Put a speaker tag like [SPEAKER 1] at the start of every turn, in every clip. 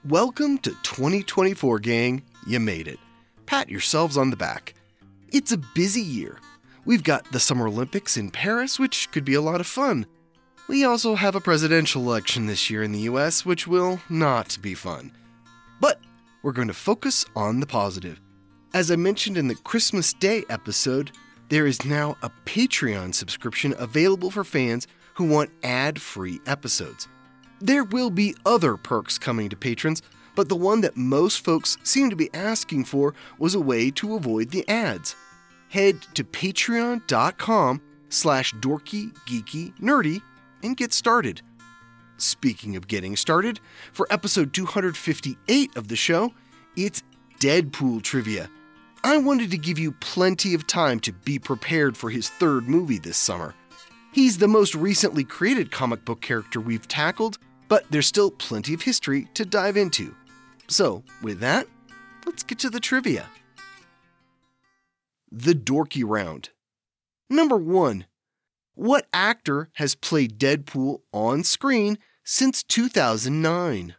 [SPEAKER 1] Welcome to 2024, gang. You made it. Pat yourselves on the back. It's a busy year. We've got the Summer Olympics in Paris, which could be a lot of fun. We also have a presidential election this year in the US, which will not be fun. But we're going to focus on the positive. As I mentioned in the Christmas Day episode, there is now a Patreon subscription available for fans who want ad-free episodes. There will be other perks coming to patrons, but the one that most folks seem to be asking for was a way to avoid the ads. Head to patreon.com/dorkygeekynerdy and get started. Speaking of getting started, for episode 258 of the show, it's Deadpool trivia. I wanted to give you plenty of time to be prepared for his third movie this summer. He's the most recently created comic book character we've tackled, but there's still plenty of history to dive into. So, with that, let's get to the trivia. The Dorky Round. Number 1. What actor has played Deadpool on screen since 2009?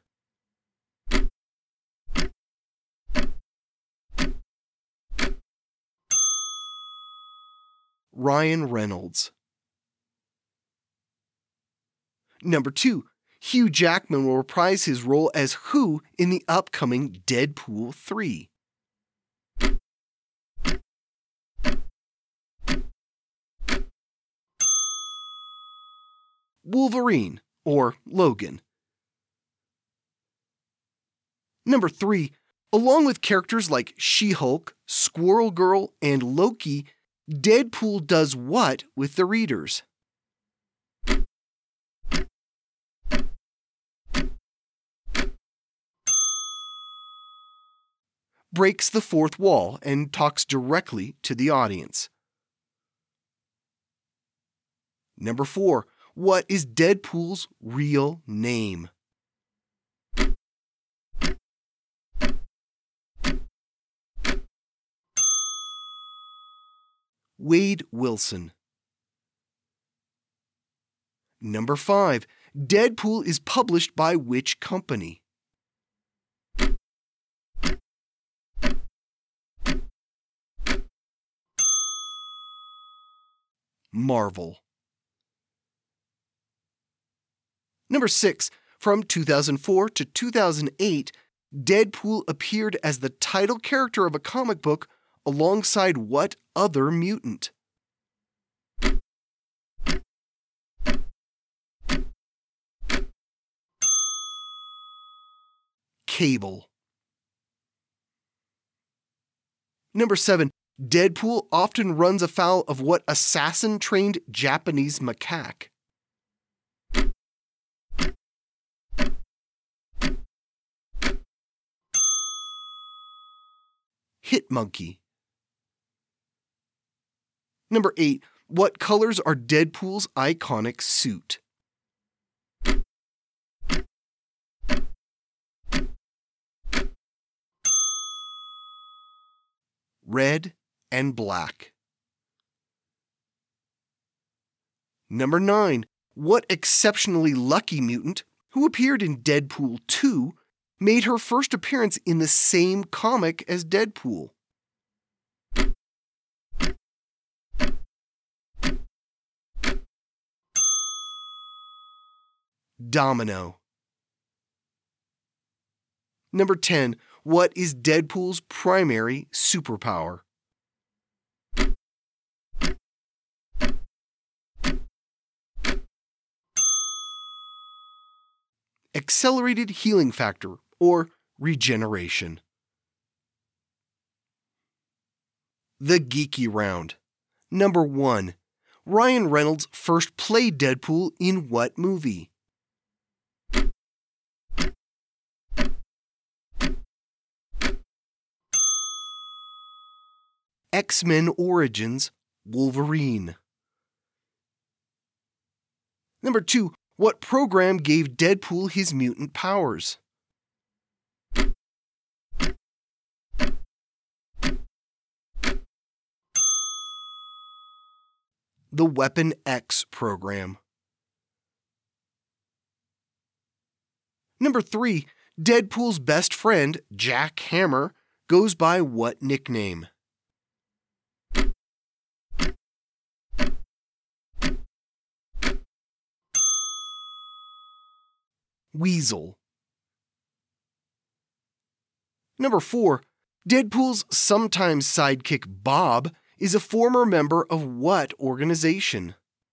[SPEAKER 1] Ryan Reynolds. Number 2. Hugh Jackman will reprise his role as who in the upcoming Deadpool 3? Wolverine or Logan. Number 3. Along with characters like She-Hulk, Squirrel Girl, and Loki, Deadpool does what with the readers? Breaks the fourth wall and talks directly to the audience. Number 4. What is Deadpool's real name? Wade Wilson. Number 5. Deadpool is published by which company? Marvel. Number 6. From 2004 to 2008, Deadpool appeared as the title character of a comic book alongside what other mutant? Cable. Number 7. Deadpool often runs afoul of what assassin-trained Japanese macaque? Hitmonkey. Number 8. What colors are Deadpool's iconic suit? Red and black. Number 9. What exceptionally lucky mutant, who appeared in Deadpool 2, made her first appearance in the same comic as Deadpool? Domino. Number 10. What is Deadpool's primary superpower? Accelerated healing factor, or regeneration. The Geeky Round. Number 1. Ryan Reynolds first played Deadpool in what movie? X-Men Origins, Wolverine. Number 2. What program gave Deadpool his mutant powers? The Weapon X program. Number 3. Deadpool's best friend, Jack Hammer, goes by what nickname? Weasel. Number 4. Deadpool's sometimes sidekick Bob is a former member of what organization?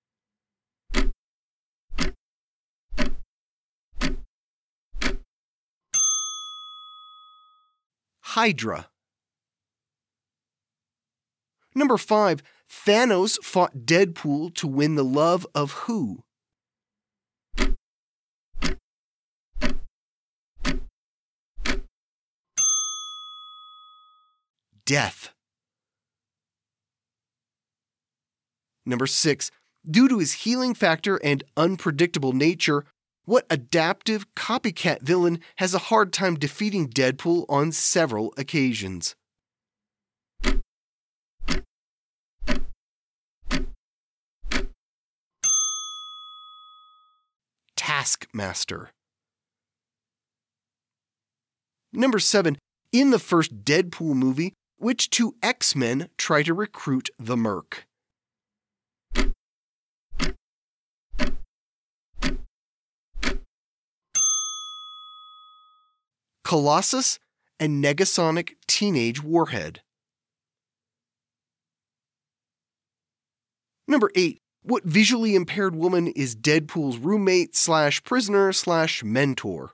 [SPEAKER 1] Hydra. Number 5. Thanos fought Deadpool to win the love of who? Death. Number 6. Due to his healing factor and unpredictable nature, what adaptive copycat villain has a hard time defeating Deadpool on several occasions? Taskmaster. Number 7. In the first Deadpool movie, which two X-Men try to recruit the Merc? Colossus and Negasonic Teenage Warhead. Number 8. What visually impaired woman is Deadpool's roommate / prisoner / mentor?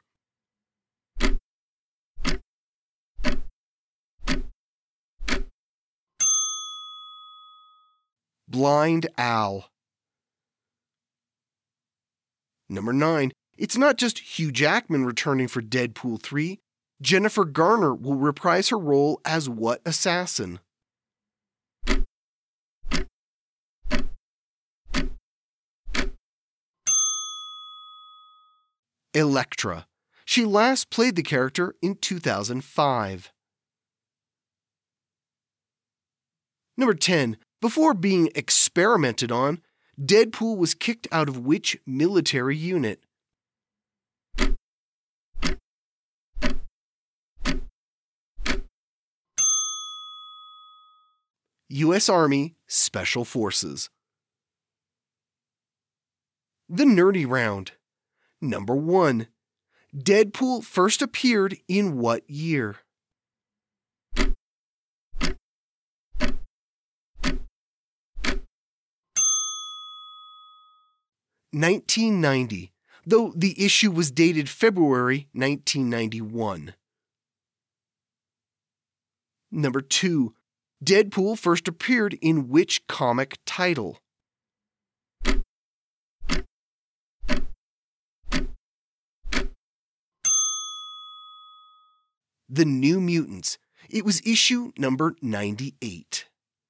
[SPEAKER 1] Blind Al. Number 9. It's not just Hugh Jackman returning for Deadpool 3. Jennifer Garner will reprise her role as what assassin? Elektra. She last played the character in 2005. Number 10. Before being experimented on, Deadpool was kicked out of which military unit? U.S. Army Special Forces. The Nerdy Round. Number 1. Deadpool first appeared in what year? (1990), though the issue was dated February 1991. Number 2. Deadpool first appeared in which comic title? The New Mutants. It was issue number 98.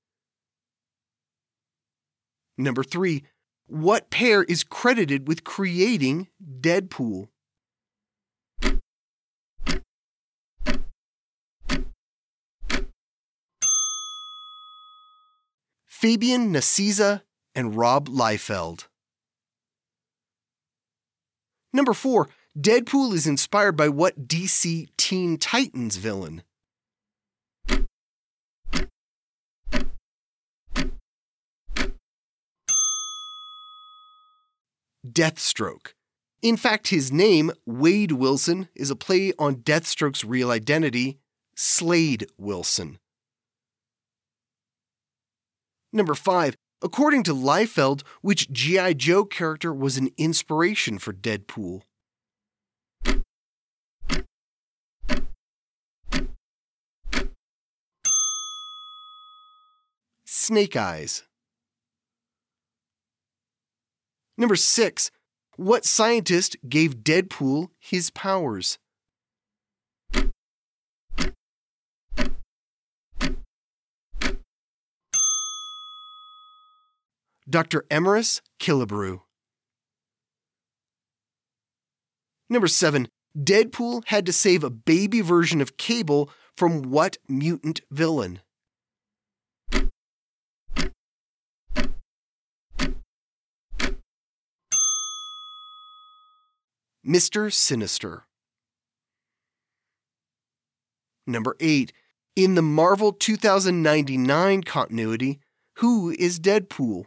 [SPEAKER 1] Number 3. What pair is credited with creating Deadpool? Fabian Nicieza and Rob Liefeld. Number 4. Deadpool is inspired by what DC Teen Titans villain? Deathstroke. In fact, his name, Wade Wilson, is a play on Deathstroke's real identity, Slade Wilson. Number 5. According to Liefeld, which G.I. Joe character was an inspiration for Deadpool? Snake Eyes. Number 6. What scientist gave Deadpool his powers? Dr. Emrys Killebrew. Number 7. Deadpool had to save a baby version of Cable from what mutant villain? Mr. Sinister. Number 8. In the Marvel 2099 continuity, who is Deadpool?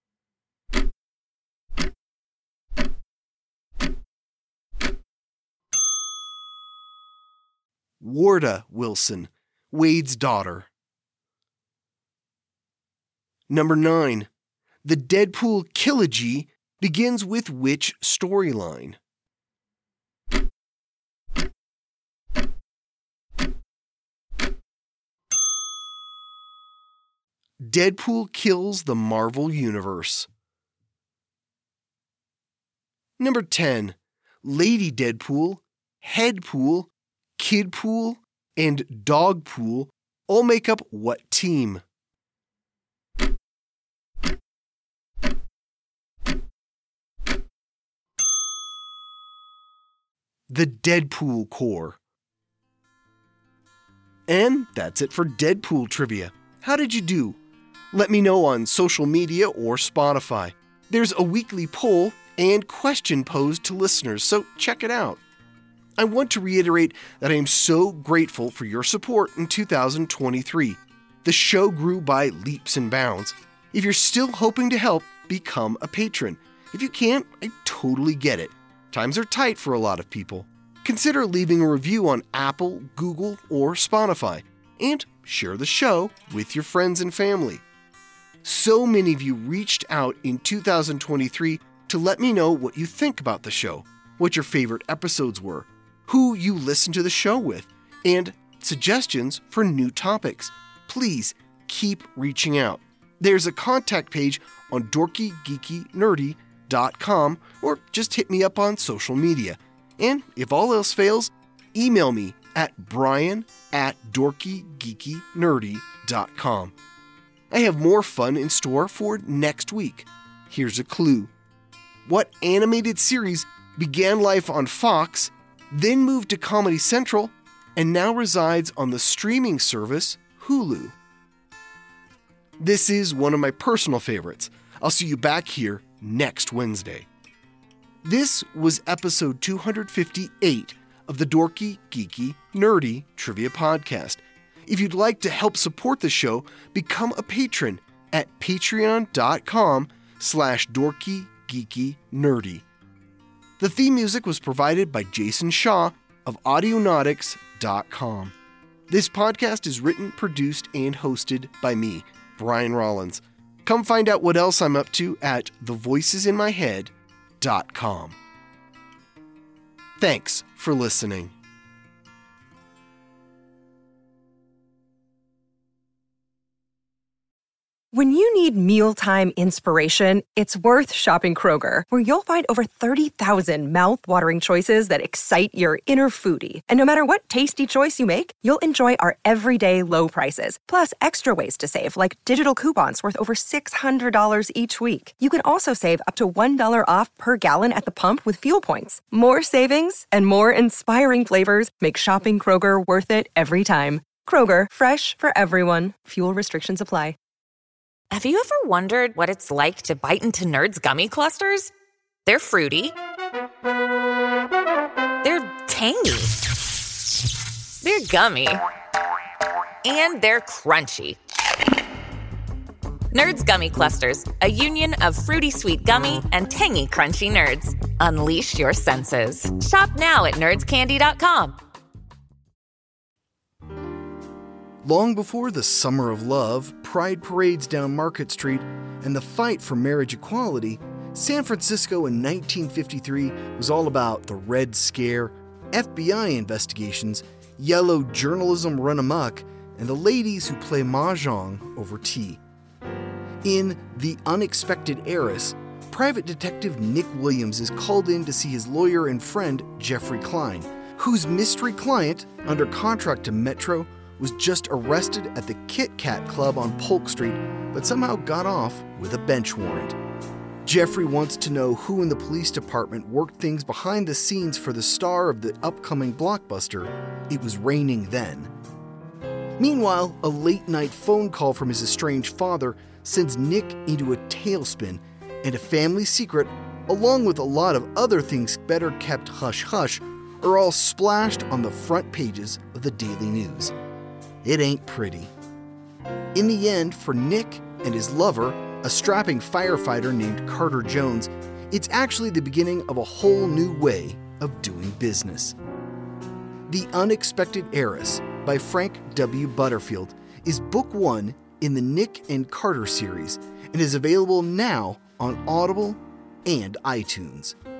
[SPEAKER 1] Warda Wilson, Wade's daughter. Number 9. The Deadpool Trilogy begins with which storyline? Deadpool Kills the Marvel Universe. Number 10. Lady Deadpool, Headpool, Kidpool, and Dogpool all make up what team? The Deadpool Corps. And that's it for Deadpool trivia. How did you do? Let me know on social media or Spotify. There's a weekly poll and question posed to listeners, so check it out. I want to reiterate that I am so grateful for your support in 2023. The show grew by leaps and bounds. If you're still hoping to help, become a patron. If you can't, I totally get it. Times are tight for a lot of people. Consider leaving a review on Apple, Google, or Spotify, and share the show with your friends and family. So many of you reached out in 2023 to let me know what you think about the show, what your favorite episodes were, who you listen to the show with, and suggestions for new topics. Please keep reaching out. There's a contact page on dorkygeekynerdy.com, or just hit me up on social media. And if all else fails, email me at brian@dorkygeekynerdy.com. I have more fun in store for next week. Here's a clue. What animated series began life on Fox, then moved to Comedy Central, and now resides on the streaming service Hulu? This is one of my personal favorites. I'll see you back here next Wednesday. This was episode 258 of the Dorky, Geeky, Nerdy Trivia Podcast. If you'd like to help support the show, become a patron at patreon.com/dorkygeekynerdy. The theme music was provided by Jason Shaw of Audionautics.com. This podcast is written, produced, and hosted by me, Brian Rollins. Come find out what else I'm up to at thevoicesinmyhead.com. Thanks for listening.
[SPEAKER 2] When you need mealtime inspiration, it's worth shopping Kroger, where you'll find over 30,000 mouth-watering choices that excite your inner foodie. And no matter what tasty choice you make, you'll enjoy our everyday low prices, plus extra ways to save, like digital coupons worth over $600 each week. You can also save up to $1 off per gallon at the pump with fuel points. More savings and more inspiring flavors make shopping Kroger worth it every time. Kroger, fresh for everyone. Fuel restrictions apply.
[SPEAKER 3] Have you ever wondered what it's like to bite into Nerds gummy clusters? They're fruity. They're tangy. They're gummy. And they're crunchy. Nerds gummy clusters, a union of fruity sweet gummy and tangy crunchy nerds. Unleash your senses. Shop now at nerdscandy.com.
[SPEAKER 1] Long before the Summer of Love, pride parades down Market Street, and the fight for marriage equality, San Francisco in 1953 was all about the Red Scare, FBI investigations, yellow journalism run amok, and the ladies who play mahjong over tea. In The Unexpected Heiress, private detective Nick Williams is called in to see his lawyer and friend Jeffrey Klein, whose mystery client, under contract to Metro, was just arrested at the Kit Kat Club on Polk Street, but somehow got off with a bench warrant. Jeffrey wants to know who in the police department worked things behind the scenes for the star of the upcoming blockbuster, It Was Raining Then. Meanwhile, a late-night phone call from his estranged father sends Nick into a tailspin, and a family secret, along with a lot of other things better kept hush-hush,
[SPEAKER 4] are all splashed on the front pages of the Daily News. It ain't pretty. In the end, for Nick and his lover, a strapping firefighter named Carter Jones, it's actually the beginning of a whole new way of doing business. The Unexpected Heiress by Frank W. Butterfield is book 1 in the Nick and Carter series and is available now on Audible and iTunes.